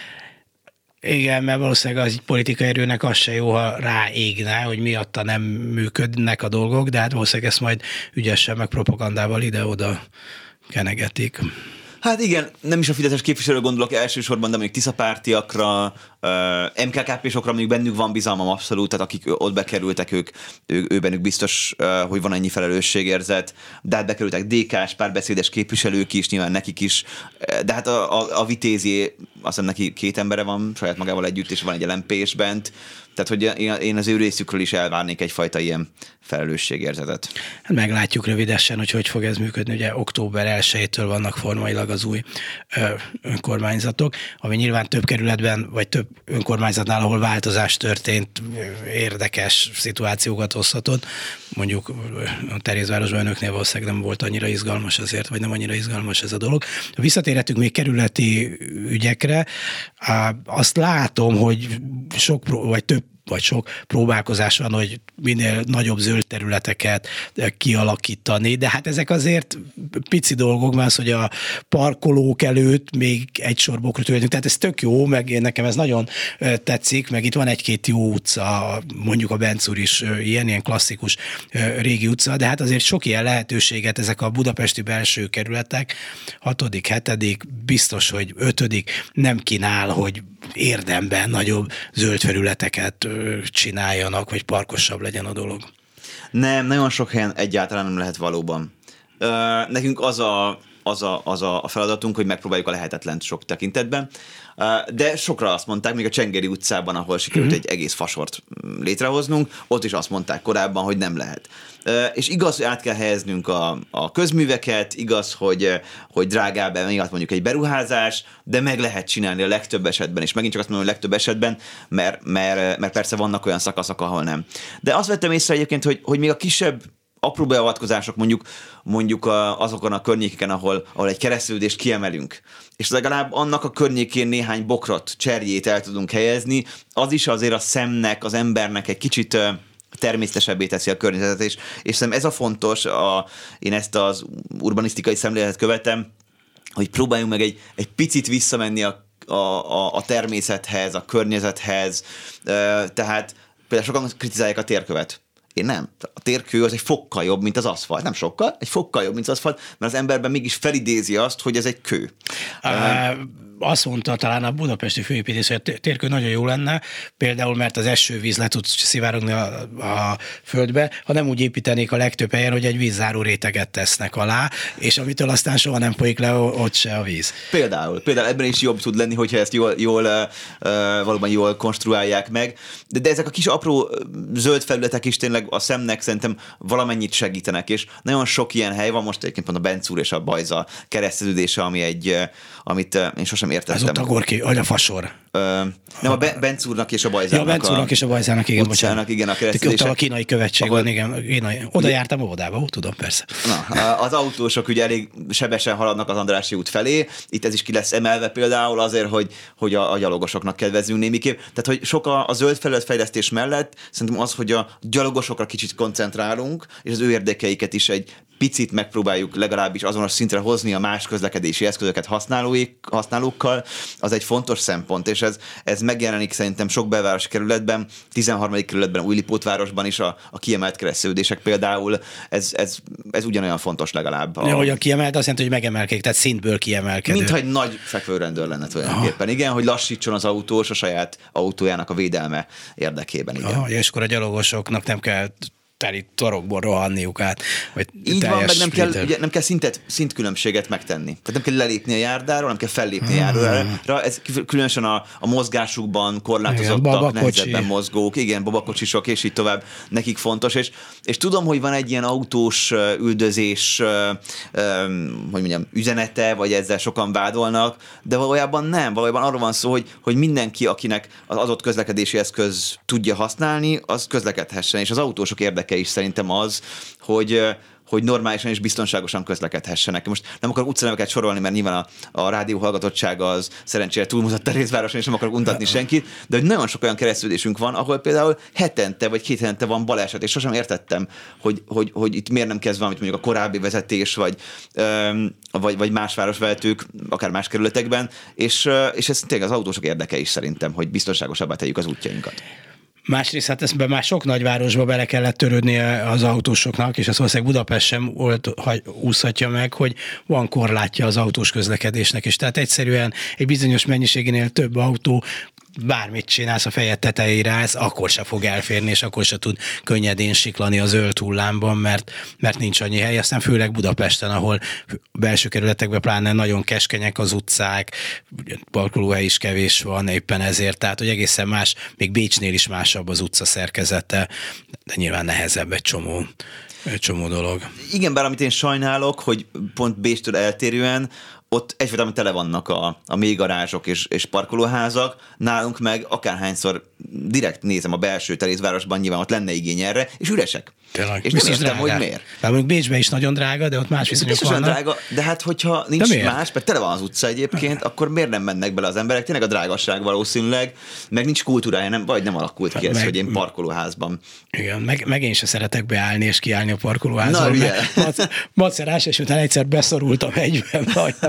Igen, mert valószínűleg az politikai erőnek az se jó, ha ráégne, hogy miatta nem működnek a dolgok, de hát valószínűleg ezt majd ügyesen meg propagandával ide-oda kenegetik. Hát igen, nem is a fideszes képviselőre gondolok elsősorban, de mondjuk tiszapártiakra, em ká ká pésokra, mondjuk bennük van bizalmam abszolút, tehát akik ott bekerültek, ők, ő, ő bennük biztos, hogy van ennyi felelősségérzet, de hát bekerültek dé ká-s, párbeszédes képviselők is, nyilván nekik is, de hát a, a, a Vitézi, azt hiszem neki két embere van saját magával együtt, és van egy el em pés bent, tehát hogy én az ő részükről is elvárnék egyfajta ilyen felelősségérzetet. Hát meglátjuk rövidesen, hogy hogy fog ez működni. Ugye október elsejétől vannak formailag az új ö, önkormányzatok, ami nyilván több kerületben, vagy több önkormányzatnál, ahol változás történt, érdekes szituációkat hozhatott. Mondjuk a Terézvárosban önöknél valószínűleg nem volt annyira izgalmas azért, vagy nem annyira izgalmas ez a dolog. Visszatérhetünk még kerületi ügyekre. Azt látom, hogy sok, vagy több vagy sok próbálkozás van, hogy minél nagyobb zöld területeket kialakítani, de hát ezek azért pici dolgok, mert az, hogy a parkolók előtt még egy sor bokrot ültünk, tehát ez tök jó, meg nekem ez nagyon tetszik, meg itt van egy-két jó utca, mondjuk a Benc úr is ilyen, ilyen klasszikus régi utca, de hát azért sok ilyen lehetőséget ezek a budapesti belső kerületek, hatodik, hetedik, biztos, hogy ötödik nem kínál, hogy érdemben nagyobb zöld felületeket csináljanak, vagy parkosabb legyen a dolog. Nem, nagyon sok helyen egyáltalán nem lehet valóban. Nekünk az a, az a, az a feladatunk, hogy megpróbáljuk a lehetetlent sok tekintetben, de sokra azt mondták, még a Csengeri utcában, ahol sikerült mm-hmm. egy egész fasort létrehoznunk, ott is azt mondták korábban, hogy nem lehet. És igaz, hogy át kell helyeznünk a, a közműveket, igaz, hogy, hogy drágább emiatt mondjuk egy beruházás, de meg lehet csinálni a legtöbb esetben, és megint csak azt mondom, hogy a legtöbb esetben, mert, mert, mert persze vannak olyan szakaszok, ahol nem. De azt vettem észre egyébként, hogy, hogy még a kisebb apró beavatkozások mondjuk, mondjuk a, azokon a környékeken, ahol, ahol egy keresztülődést kiemelünk, és legalább annak a környékén néhány bokrot, cserjét el tudunk helyezni, az is azért a szemnek, az embernek egy kicsit természetesebbé teszi a környezetet, és, és szerintem ez a fontos, a, én ezt az urbanisztikai szemléletet követem, hogy próbáljunk meg egy, egy picit visszamenni a, a, a, a természethez, a környezethez, tehát például sokan kritizálják a térkövet. Én nem. A térkő az egy fokkal jobb, mint az aszfalt. Nem sokkal, egy fokkal jobb, mint az aszfalt, mert az emberben mégis felidézi azt, hogy ez egy kő. Uh, azt mondta talán a budapesti főépítész, hogy a térkő nagyon jó lenne, például mert az esővíz le tud szivárogni a, a földbe, ha nem úgy építenék a legtöbb helyen, hogy egy vízzáró réteget tesznek alá, és amitől aztán soha nem folyik le ott se a víz. Például. Például ebben is jobb tud lenni, hogyha ezt jól, jól uh, valóban jól konstruálják meg. De, de ezek a kis apró zöld felületek is tényleg a szemnek szerintem valamennyit segítenek, és nagyon sok ilyen hely van, most egyébként pont a Benc úr és a Bajza kereszteződése, ami egy, amit én sosem értettem. Ez ott a Gorki, vagy a Fasor. Ö, nem, a Benc úrnak és a Bajzának. Ja, a Benc úrnak és a Bajzának, igen, bocsánat. Igen, a kereszteződése. Ott a kínai követség ahol... van, igen. Kínai. Oda jártam óvodába, ó, tudom, persze. Na, az autósok ugye elég sebesen haladnak az Andrássy út felé, itt ez is ki lesz emelve például azért, hogy, hogy a, a gyalogosoknak kedvezzünk némiképp. Tehát, hogy sok a, a zöld felületfejlesztés mellett szerintem az, hogy a gyalogosokra kicsit koncentrálunk, és az ő érdekeiket is egy picit megpróbáljuk legalábbis azonos szintre hozni a más közlekedési eszközöket használókkal, az egy fontos szempont, és ez, ez megjelenik szerintem sok belvárosi kerületben, tizenharmadik kerületben, Újlipótvárosban is a, a kiemelt kereszteződések például, ez, ez, ez ugyanolyan fontos legalább. A... Ja, hogy a kiemelt azt jelenti, hogy megemelkedik, tehát szintből kiemelkedő. Mintha egy nagy fekvőrendőr lenne tulajdonképpen, igen, hogy lassítson az autós a saját autójának a védelme érdekében, igen. Aha, és akkor a gyalogosoknak nem kell teli torokból rohanniuk át. Vagy így van, meg nem kell, ugye, nem kell szintet, szintkülönbséget megtenni. Tehát nem kell lelépni a járdáról, nem kell fellépni a járdára. Ez különösen a, a mozgásukban korlátozottak, nehezebben mozgók, igen, babakocsisok, és így tovább nekik fontos. És, és tudom, hogy van egy ilyen autós üldözés, hogy mondjam, üzenete, vagy ezzel sokan vádolnak, de valójában nem. Valójában arról van szó, hogy, hogy mindenki, akinek az adott közlekedési eszköz tudja használni, az közlekedhessen, és az autósok érdeke is szerintem az, hogy, hogy normálisan és biztonságosan közlekedhessenek. Most nem akarok utcaneveket sorolni, mert nyilván a, a rádió hallgatottsága az szerencsére túlmutat Terézvároson, és nem akarok untatni senkit, de hogy nagyon sok olyan keresztülésünk van, ahol például hetente vagy két hetente van baleset, és sosem értettem, hogy, hogy, hogy itt miért nem kezd valamit mondjuk a korábbi vezetés, vagy, vagy, vagy más városvezetők, akár más kerületekben, és, és ez tényleg az autósok érdeke is szerintem, hogy biztonságosabbá tegyük az útjainkat. Másrészt hát ezt már sok nagyvárosba bele kellett törődnie az autósoknak, és ezt valószínűleg Budapest sem úszhatja meg, hogy van korlátja az autós közlekedésnek, és tehát egyszerűen egy bizonyos mennyiségénél több autó, bármit csinálsz, a fejed tetejére állsz, akkor se fog elférni, és akkor se tud könnyedén siklani a zöld hullámban, mert, mert nincs annyi hely. Aztán főleg Budapesten, ahol belső kerületekben pláne nagyon keskenyek az utcák, parkolóhely is kevés van éppen ezért, tehát hogy egészen más, még Bécsnél is másabb az utca szerkezete, de nyilván nehezebb egy csomó, egy csomó dolog. Igen, bár amit én sajnálok, hogy pont Bécstől eltérően ott egyfajtában tele vannak a, a mélygarázsok és, és parkolóházak, nálunk meg akárhányszor direkt nézem a belső Terézvárosban, nyilván ott lenne igény erre, és üresek. Tényleg. És nem értem, hogy miért. Tehát mondjuk Bécsben is nagyon drága, de ott más viszonyok vannak. Drága, de hát hogyha nincs más, mert tele van az utca egyébként, akkor miért nem mennek bele az emberek? Tényleg a drágasság valószínűleg, meg nincs kultúrája, nem, vagy nem alakult ki ez, meg, hogy én parkolóházban. Igen, meg, meg én se szeretek beállni és kiállni a parkolóházban. Na, macerás, és utána egyszer beszorultam egyben,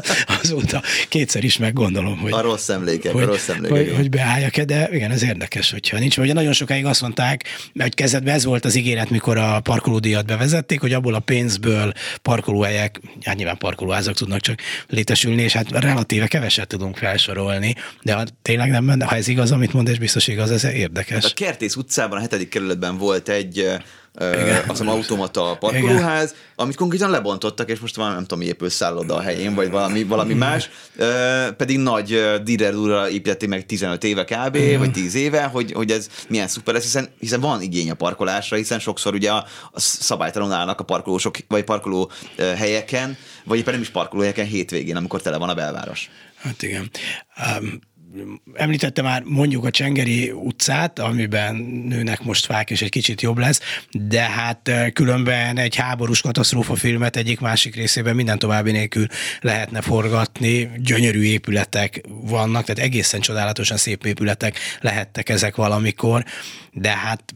azóta kétszer is meggondolom, hogy... A rossz emlékek, hogy, a rossz emlékek. Hogy, hogy beálljak-e, de igen, ez érdekes, hogyha nincs. Ugye nagyon sokáig azt mondták, hogy kezdetben ez volt az ígéret, mikor a parkolódíjat bevezették, hogy abból a pénzből parkolóhelyek, hát nyilván parkolóházak tudnak csak létesülni, és hát relatíve keveset tudunk felsorolni, de ha tényleg nem menne, ha ez igaz, amit mond, és biztos igaz, ez érdekes. A Kertész utcában, a hetedik kerületben volt egy azt hiszem automata parkolóház, igen, amit konkrétan lebontottak, és most van, nem tudom, épülszálloda a helyén, vagy valami, valami más, pedig nagy dílerúra építették meg tizenöt éve kb, igen, vagy tíz éve, hogy, hogy ez milyen szuper lesz, hiszen, hiszen van igény a parkolásra, hiszen sokszor ugye a, a szabálytalanul állnak a parkolósok, vagy parkoló helyeken, vagy éppen nem is parkolóhelyeken hétvégén, amikor tele van a belváros. Hát igen. Um, Említette már mondjuk a Csengeri utcát, amiben nőnek most fák, és egy kicsit jobb lesz, de hát különben egy háborús katasztrófafilmet egyik másik részében minden további nélkül lehetne forgatni. Gyönyörű épületek vannak, tehát egészen csodálatosan szép épületek lehettek ezek valamikor, de hát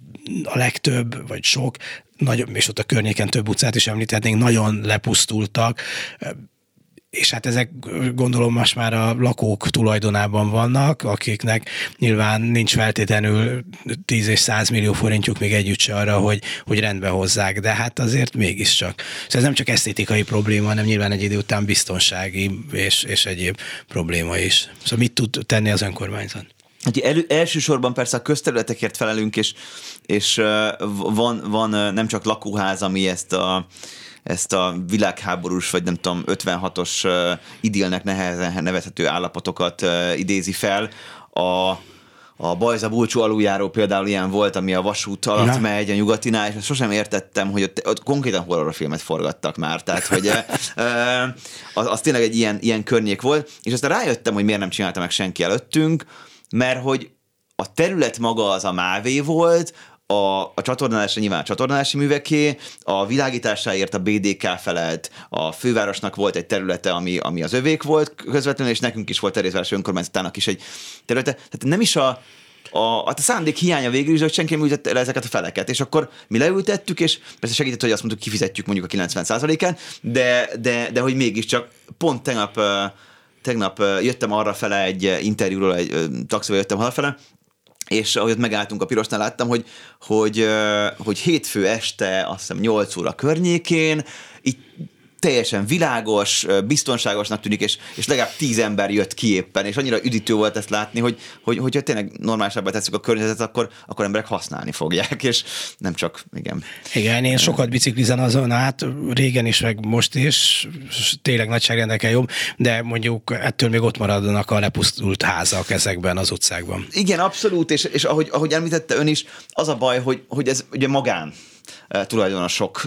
a legtöbb, vagy sok, nagyon, és ott a környéken több utcát is említhetnénk, nagyon lepusztultak, és hát ezek gondolom most már a lakók tulajdonában vannak, akiknek nyilván nincs feltétlenül tíz és száz millió forintjuk még együtt se arra, hogy, hogy rendbe hozzák, de hát azért mégiscsak. Szóval ez nem csak esztétikai probléma, hanem nyilván egy idő után biztonsági és, és egyéb probléma is. Szóval mit tud tenni az önkormányzat? Hát elő, elsősorban persze a közterületekért felelünk, és, és van, van nem csak lakóház, ami ezt a ezt a világháborús, vagy nem tudom, ötvenhatos uh, idillnek nehezen nevezhető állapotokat uh, idézi fel. A, a Bajza-Bulcsú aluljáró például ilyen volt, ami a vasút alatt ja. megy a nyugatinál, és sosem értettem, hogy ott, ott konkrétan horrorfilmet forgattak már, tehát hogy uh, az, az tényleg egy ilyen, ilyen környék volt, és aztán rájöttem, hogy miért nem csinálta meg senki előttünk, mert hogy a terület maga az a mávé volt, A, a csatornálásra nyilván a csatornálási műveké, a világításáért a bé dé ká felelt, a fővárosnak volt egy területe, ami, ami az övék volt közvetlenül, és nekünk is volt Terézváros önkormányzatának is egy területe. Tehát nem is a a, hát a szándék hiánya végül is, hogy senki nem ültette le ezeket a feleket, és akkor mi leültettük, és persze segített, hogy azt mondtuk, kifizetjük mondjuk a kilencven százalékát, de, de, de hogy mégiscsak pont tegnap, tegnap jöttem arra fele egy interjúról, egy taxival jöttem arra és ahogy ott megálltunk a pirosnál, láttam, hogy, hogy, hogy hétfő este, azt hiszem nyolc óra környékén, itt teljesen világos, biztonságosnak tűnik, és, és legalább tíz ember jött ki éppen, és annyira üdítő volt ezt látni, hogy, hogy hogyha tényleg normálisabbá tesszük a környezetet, akkor, akkor emberek használni fogják, és nem csak, igen. Igen, én sokat biciklizem azon át, régen is, meg most is, tényleg nagyságrendekkel jobb, de mondjuk ettől még ott maradnak a lepusztult házak ezekben az utcákban. Igen, abszolút, és, és ahogy, ahogy említette ön is, az a baj, hogy, hogy ez ugye magán tulajdonosok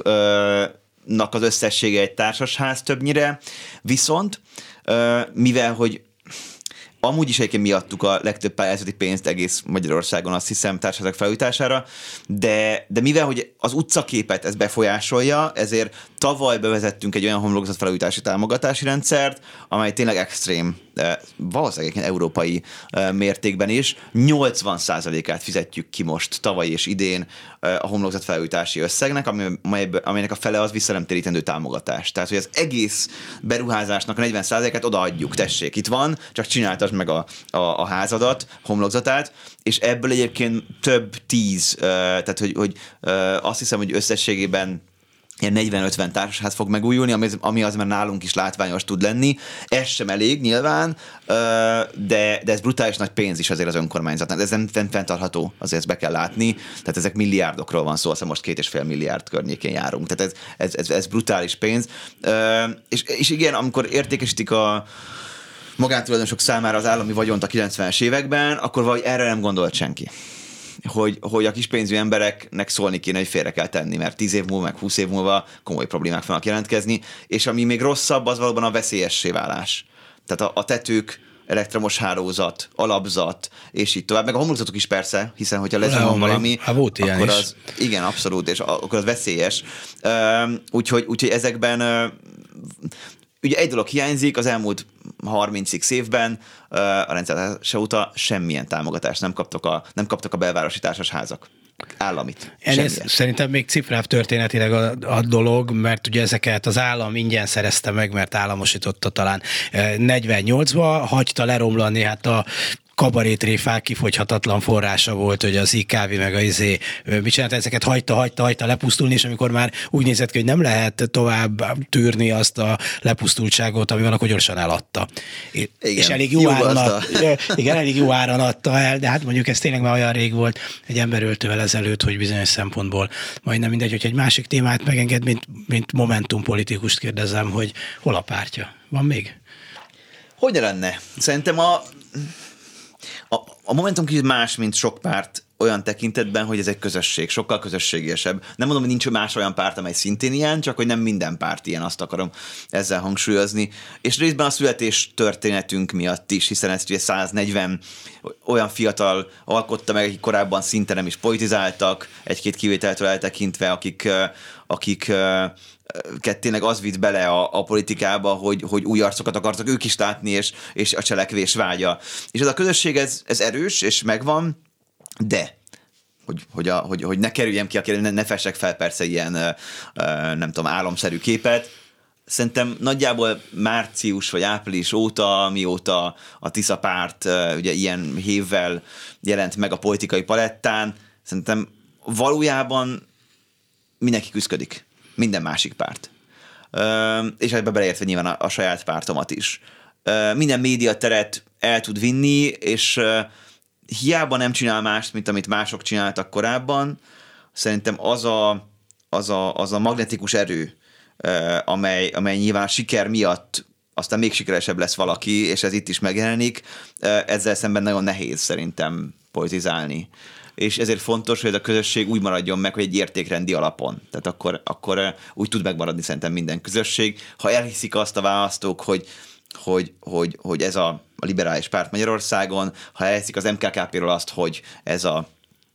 nak az összessége egy társasház többnyire, viszont mivel, hogy amúgy is egyébként mi adtuk a legtöbb pályázati pénzt egész Magyarországon, azt hiszem, társaságok felújítására, de, de mivel, hogy az utcaképet ez befolyásolja, ezért tavaly bevezettünk egy olyan homlokzat felújítási támogatási rendszert, amely tényleg extrém, valószínűleg európai mértékben is, nyolcvan százalékát fizetjük ki most tavaly és idén a homlokzat felújítási összegnek, amelynek a fele az visszanemtérítendő támogatás. Tehát, hogy az egész beruházásnak a negyven százalékát odaadjuk, tessék, itt van, csak csináltasd meg a, a, a házadat, homlokzatát, és ebből egyébként több tíz, tehát, hogy, hogy azt hiszem, hogy összességében ilyen negyven-ötven társasház fog megújulni, ami, ami az már nálunk is látványos tud lenni. Ez sem elég nyilván, de, de ez brutális nagy pénz is azért az önkormányzatnak. Ez nem fenntartható, azért ezt be kell látni. Tehát ezek milliárdokról van szó, aztán most két és fél milliárd környékén járunk. Tehát ez, ez, ez, ez brutális pénz. És, és igen, amikor értékesítik a magántulajdonosok számára az állami vagyont a kilencvenes években, akkor valahogy erre nem gondolt senki. Hogy, hogy a kispénzű embereknek szólni kéne, hogy félre kell tenni, mert tíz év múlva, meg húsz év múlva komoly problémák fognak jelentkezni, és ami még rosszabb, az valóban a veszélyessé válás. Tehát a, a tetők, elektromos hálózat, alapzat, és így tovább, meg a homlokzatok is persze, hiszen hogyha lezomol valami, akkor az, igen, abszolút, és akkor az veszélyes. Úgyhogy, úgyhogy ezekben ugye egy dolog hiányzik, az elmúlt harminc évben a rendszer óta semmilyen támogatást nem kaptak a, nem kaptak a belvárosi társasházak. Államit. Ez szerintem még cifrább történetileg a, a dolog, mert ugye ezeket az állam ingyen szerezte meg, mert államosította talán negyvennyolcban, hagyta leromlani, hát a kabarétréfák kifogyhatatlan forrása volt, hogy az i ká vé meg a izé, mit csinált, ezeket hagyta, hagyta, hagyta lepusztulni, és amikor már úgy nézett ki, hogy nem lehet tovább tűrni azt a lepusztultságot, ami van, akkor gyorsan eladta. Igen, és elég jó, jó áron ad, igen, elég jó áron adta el, de hát mondjuk ez tényleg már olyan rég volt egy emberöltővel ezelőtt, hogy bizonyos szempontból majdnem mindegy, hogy egy másik témát megenged, mint, mint Momentum politikust kérdezem, hogy hol a pártja? Van még? Hogy lenne? Szerintem a A, a Momentum kicsit más, mint sok párt olyan tekintetben, hogy ez egy közösség, sokkal közösségiesebb. Nem mondom, hogy nincs más olyan párt, amely szintén ilyen, csak hogy nem minden párt ilyen, azt akarom ezzel hangsúlyozni. És részben a születés történetünk miatt is, hiszen ezt ugye száznegyven olyan fiatal alkotta meg, akik korábban szinte nem is politizáltak, egy-két kivételtől eltekintve, akik, akik tényleg az vitt bele a, a politikába, hogy, hogy új arcokat akartak ők is látni, és, és a cselekvés vágya. És ez a közösség, ez, ez erős, és megvan, de hogy, hogy, a, hogy, hogy ne kerüljem ki, ne, ne fessek fel persze ilyen, nem tudom, álomszerű képet. Szerintem nagyjából március vagy április óta, mióta a Tisza párt ugye ilyen hévvel jelent meg a politikai palettán, szerintem valójában mindenki küszködik. Minden másik párt. És ebbe beleértve nyilván a, a saját pártomat is. Minden médiateret el tud vinni, és hiába nem csinál mást, mint amit mások csináltak korábban, szerintem az a, az a, az a magnetikus erő, amely, amely nyilván a siker miatt aztán még sikeresebb lesz valaki, és ez itt is megjelenik, ezzel szemben nagyon nehéz szerintem politizálni. És ezért fontos, hogy ez a közösség úgy maradjon meg, hogy egy értékrendi alapon. Tehát akkor, akkor úgy tud megmaradni szerintem minden közösség. Ha elhiszik azt a választók, hogy, hogy, hogy, hogy ez a liberális párt Magyarországon, ha elhiszik az em ká ká pé-ről azt, hogy ez a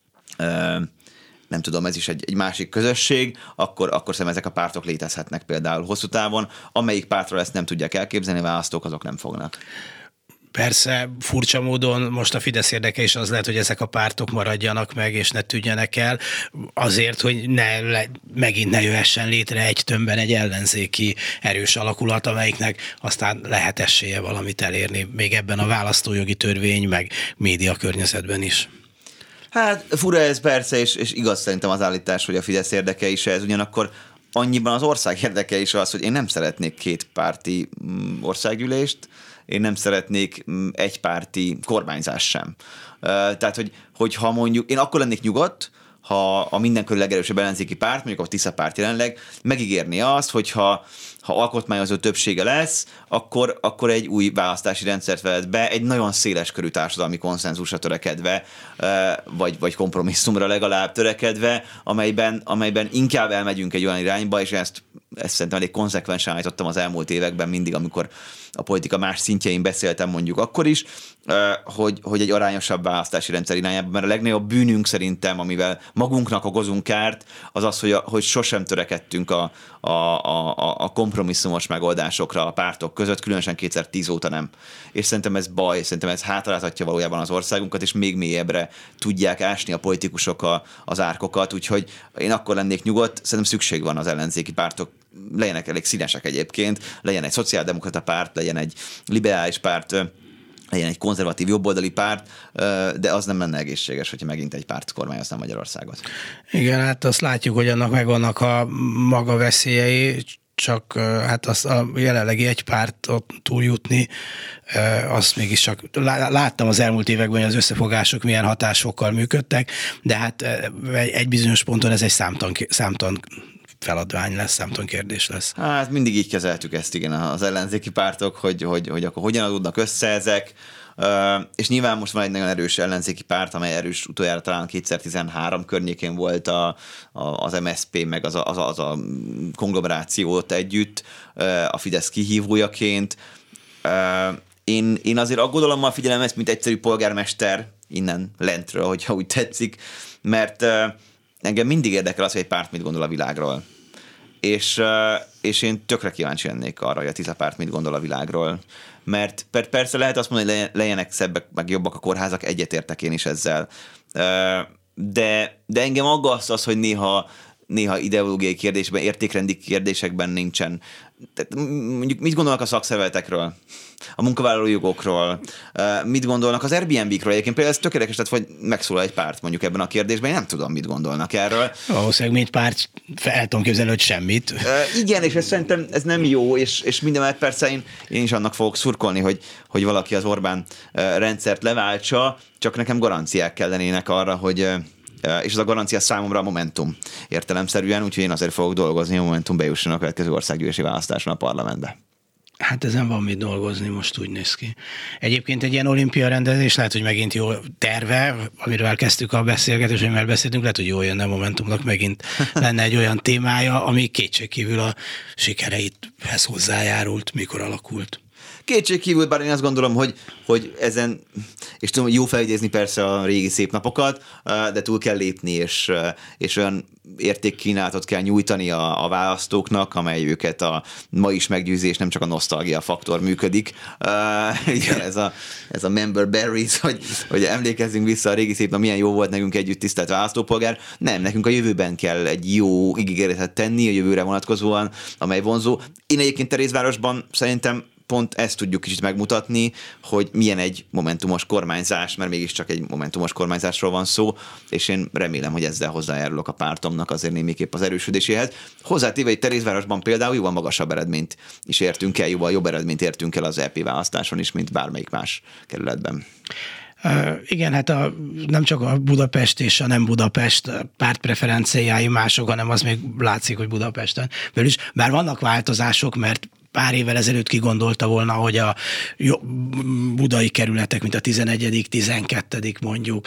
nem tudom, ez is egy, egy másik közösség, akkor, akkor szerintem ezek a pártok létezhetnek például hosszú távon. Amelyik pártról ezt nem tudják elképzelni, választók azok nem fognak. Persze furcsa módon most a Fidesz érdeke is az lehet, hogy ezek a pártok maradjanak meg, és ne tűnjenek el, azért, hogy ne, le, megint ne jöhessen létre egy tömbben egy ellenzéki erős alakulat, amelyiknek aztán lehet esélye valamit elérni, még ebben a választójogi törvény, meg média környezetben is. Hát fura ez persze, és, és igaz szerintem az állítás, hogy a Fidesz érdeke is ez, ugyanakkor annyiban az ország érdeke is az, hogy én nem szeretnék kétpárti országgyűlést, én nem szeretnék egypárti kormányzás sem. Tehát, hogy, hogyha mondjuk, én akkor lennék nyugodt, ha a mindenkori legerősebb ellenzéki párt, mondjuk a Tisza párt jelenleg, megígérni azt, hogyha ha alkotmányozó többsége lesz, akkor, akkor egy új választási rendszert vezet be, egy nagyon széles körű társadalmi konszenzusra törekedve, vagy, vagy kompromisszumra legalább törekedve, amelyben, amelyben inkább elmegyünk egy olyan irányba, és ezt, ezt szerintem elég konzekvensen állítottam az elmúlt években mindig, amikor a politika más szintjein beszéltem mondjuk akkor is, hogy, hogy egy arányosabb választási rendszer irányában, mert a legnagyobb bűnünk szerintem, amivel magunknak okozunk kárt, az az, hogy, a, hogy sosem törekedtünk a, a, a, a kompromisszumos megoldásokra a pártok között, különösen kétezer-tíz óta nem. És szerintem ez baj, szerintem ez hátráltatja valójában az országunkat, és még mélyebbre tudják ásni a politikusok a, az árkokat, úgyhogy én akkor lennék nyugodt, szerintem szükség van az ellenzéki pártok, legyenek elég színesek egyébként, legyen egy szociáldemokrata párt, legyen egy liberális párt, legyen egy konzervatív jobboldali párt, de az nem lenne egészséges, hogyha megint egy párt kormányozna Magyarországot. Igen, hát azt látjuk, hogy annak megvannak a maga veszélyei, csak hát azt a jelenlegi egy pártot túljutni, azt mégis csak láttam az elmúlt években, hogy az összefogások milyen hatásokkal működtek, de hát egy bizonyos ponton ez egy számtalan, számtalan feladvány lesz, számtalan kérdés lesz. Hát mindig így kezeltük ezt, igen, az ellenzéki pártok, hogy, hogy, hogy akkor hogyan adódnak össze ezek, Uh, és nyilván most van egy nagyon erős ellenzéki párt, amely erős utoljára talán kétezer-tizenhárom környékén volt a, a, az em es zé pé, meg az a, az a, az a konglomerációt együtt, uh, a Fidesz kihívójaként. Uh, én, én azért aggodalommal figyelem ezt, mint egyszerű polgármester innen lentről, hogyha úgy tetszik, mert uh, engem mindig érdekel az, hogy egy párt mit gondol a világról. És, uh, és én tökre kíváncsi lennék arra, hogy a Tisza párt mit gondol a világról. Mert persze lehet azt mondani, hogy legyenek szebbek, meg jobbak a kórházak, egyetértek én is ezzel. De, de engem aggaszt az, hogy néha, néha ideológiai kérdésben, értékrendi kérdésekben nincsen. Tehát mondjuk mit gondolnak a szakszervezetekről, a munkavállalói jogokról, mit gondolnak az Airbnb-kről? Egyébként például ez tökéletes, tehát hogy megszólal egy párt mondjuk ebben a kérdésben, én nem tudom, mit gondolnak erről. Valószínűleg mint párt el tudom képzelni, hogy semmit. Igen, és ez szerintem ez nem jó, és, és mindemellett persze én, én is annak fogok szurkolni, hogy, hogy valaki az Orbán rendszert leváltsa, csak nekem garanciák kellenének arra, hogy és az a garancia számomra a Momentum értelemszerűen, úgyhogy én azért fogok dolgozni, a Momentum bejusson a következő országgyűlési választáson a parlamentbe. Hát ezen van mit dolgozni, most úgy néz ki. Egyébként egy ilyen olimpia rendezés lehet, hogy megint jó terve, amiről elkezdtük a beszélgetést, amivel beszéltünk, lehet, hogy jól jönne a Momentumnak, megint lenne egy olyan témája, ami kétségkívül a sikereithez hozzájárult, mikor alakult. Kétségkívül, bár én azt gondolom, hogy, hogy ezen, és tudom, hogy jó felidézni persze a régi szép napokat, de túl kell lépni, és, és olyan értékkínálatot kell nyújtani a, a választóknak, amely őket a ma is meggyőzés, nem csak a nosztalgia faktor működik. Uh, igen, ez a, ez a member berries, hogy, hogy emlékezzünk vissza a régi szép nap, milyen jó volt nekünk együtt, tisztelt választópolgár. Nem, nekünk a jövőben kell egy jó ígéretet tenni, a jövőre vonatkozóan, amely vonzó. Én egyébként Terézvárosban szerintem pont ezt tudjuk kicsit megmutatni, hogy milyen egy momentumos kormányzás, mert mégiscsak egy momentumos kormányzásról van szó, és én remélem, hogy ezzel hozzájárulok a pártomnak azért némiképp az erősödéséhez. Hozzátéve, hogy Terézvárosban például jóval magasabb eredményt is értünk el, jóval jobb eredményt értünk el az é pé választáson is, mint bármelyik más kerületben. Uh, igen, hát a, nem csak a Budapest és a nem Budapest pártpreferenciái mások, hanem az még látszik, hogy Budapesten belül is. Bár vannak változások, mert pár évvel ezelőtt kigondolta volna, hogy a budai kerületek, mint a tizenegyedik, tizenkettedik mondjuk,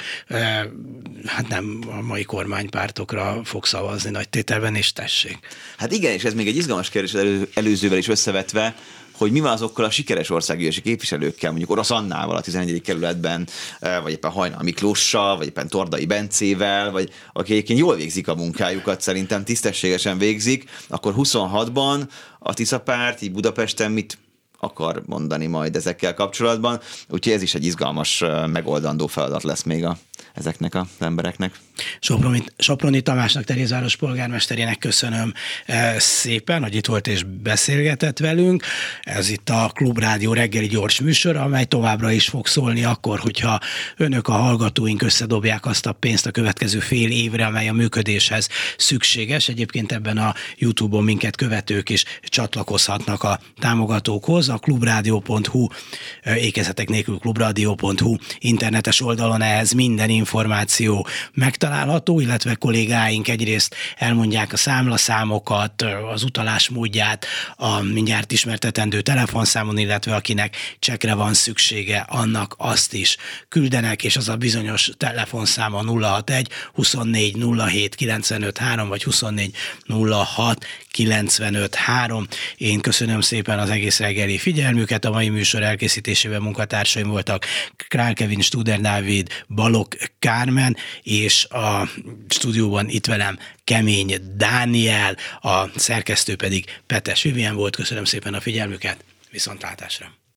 hát nem a mai kormánypártokra fog szavazni nagy tételben, és tessék. Hát igen, és ez még egy izgalmas kérdés elő, előzővel is összevetve, hogy mi van azokkal a sikeres országgyűlési képviselőkkel, mondjuk Orosz Annával a tizenegyedik kerületben, vagy éppen Hajnal Miklóssal, vagy éppen Tordai Bencével, vagy aki egyébként jól végzik a munkájukat, szerintem tisztességesen végzik, akkor huszonhatban a Tisza párt így Budapesten mit akar mondani majd ezekkel kapcsolatban. Úgyhogy ez is egy izgalmas, megoldandó feladat lesz még a, ezeknek az embereknek. Soproni, Soproni Tamásnak, Terézváros polgármesterének köszönöm szépen, hogy itt volt és beszélgetett velünk. Ez itt a Klubrádió reggeli gyors műsor, amely továbbra is fog szólni akkor, hogyha önök, a hallgatóink összedobják azt a pénzt a következő fél évre, amely a működéshez szükséges. Egyébként ebben a YouTube-on minket követők is csatlakozhatnak a támogatókhoz. A klubrádió pont hu, ékezetek nélkül klubrádió pont hu internetes oldalon ehhez minden információ megtalálható, illetve kollégáink egyrészt elmondják a számlaszámokat, az utalás módját, a mindjárt ismertetendő telefonszámon, illetve akinek csekre van szüksége, annak azt is küldenek, és az a bizonyos telefonszáma nulla hatvanegy huszonnégy nulla hét kilencvenöt három vagy huszonnégy nulla hat kilencvenöt három. Én köszönöm szépen az egész reggeli figyelmüket. A mai műsor elkészítésében munkatársaim voltak Král Kevin, Studer Dávid, Balog Kármen, és a stúdióban itt velem Kemény Dániel, a szerkesztő pedig Petes Vivien volt. Köszönöm szépen a figyelmüket, viszontlátásra!